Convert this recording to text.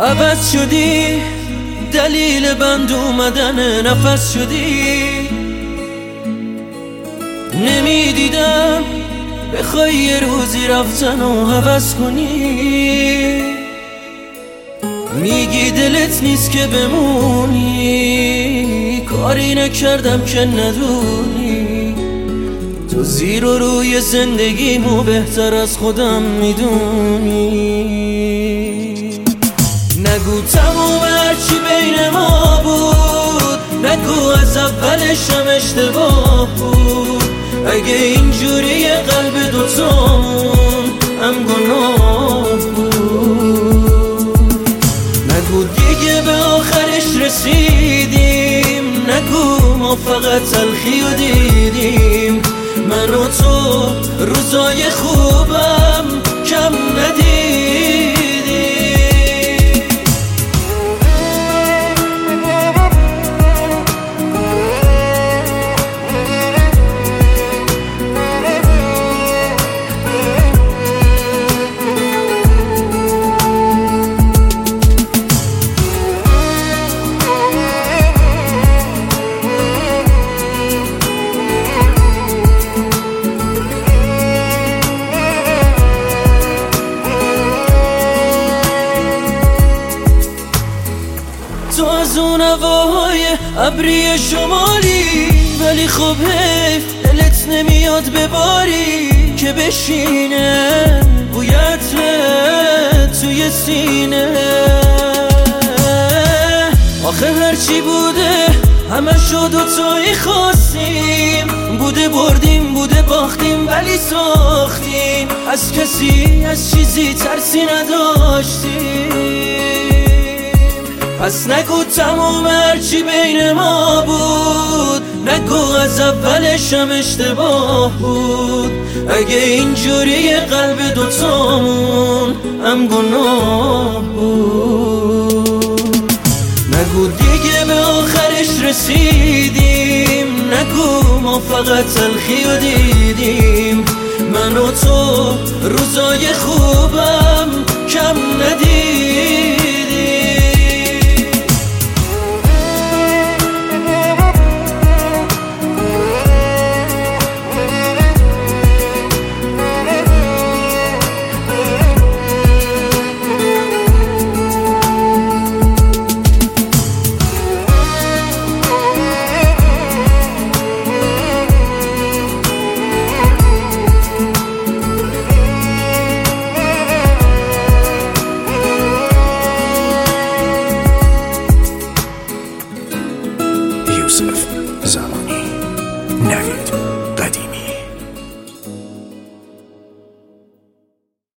عوض شدی، دلیل بند اومدن نفس شدی. نمیدیدم بخوای یه روزی رفتن و حوض کنی. میگی دلت نیست که بمونی، کاری نکردم که ندونی. تو زیر و روی زندگیمو بهتر از خودم میدونی. نگو تموم هرچی بین ما بود، نگو از اولش هم اشتباه بود. اگه اینجوری قلب دوتامون هم گناه بود. نگو دیگه به آخرش رسیدیم، نگو ما فقط تلخی رو دیدیم. من و تو روزای خوبم کم ندیدیم. تو از اون هواهای ابری شمالی، ولی خب حیف دلت نمیاد بباری که بشینه بویت توی سینه. آخه هرچی بوده همه شد و توی خواستیم، بوده بردیم بوده باختیم ولی ساختیم. از کسی از چیزی ترسی نداشتیم. پس نگو تموم هرچی بین ما بود، نگو از اولش هم اشتباه بود. اگه اینجوری قلب دوتامون هم گناه بود. نگو دیگه به آخرش رسیدیم، نگو ما فقط تلخی رو دیدیم. من و تو روزای خوبم کم ندیدیم. یوسف زمانی. نوید